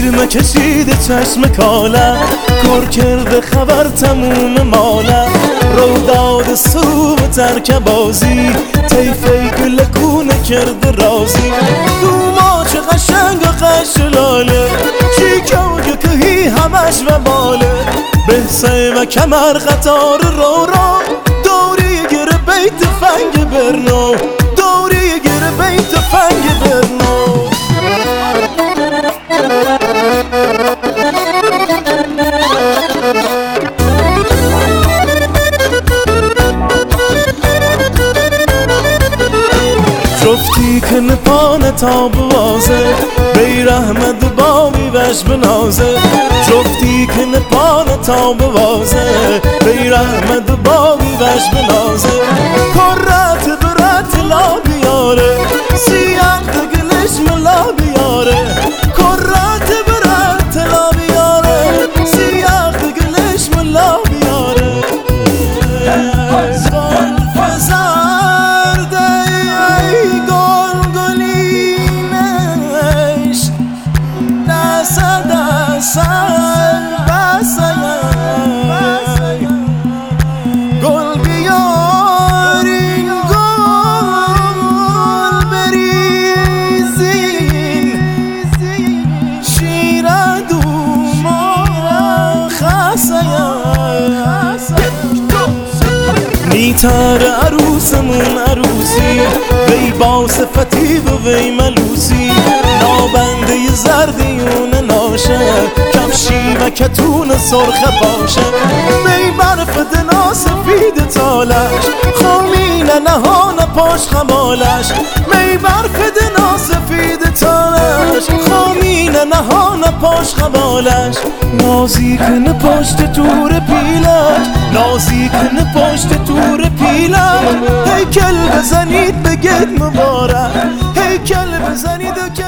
سرمه کشیده چشم کاله، کار کرده خبر تموم ماله. رو داد سو و ترک بازی، طیفه گل کونه کرده رازی. دوما چه قشنگ و قشلاله، چی که کهی همش و باله. به سیمه کمر قطار رو دوری گره بیت فنگ برنو، دوری گره بیت فنگ برنو. جفتی که نپانه تا بوازه، بیر احمد بامی وش بنازه. جفتی که نپانه تا بوازه، بیر احمد بامی وش بنازه. کرات برات لا بیاره، سیاه دگلش ملا بیاره. کرات برات لا بیاره، سیاه دگلش ملا بیاره. گل بیارین گل بریزین، شیر دوما نیتر عروسمون عروسی، وی با صفتی و وی ملوسی. نابنده زردیون ناشه، کفشی و کتون سرخ باشه. وی برف دنا سفید تالش، خامین نهان پاش خمالش. وی برف دنا سفید تالش، خامین نهان پاش خمالش. نازی کنه پشت تور پیلک، نازی کنه پشت تور پیلک. هیکل بزنید بگید مبارک، هیکل بزنید و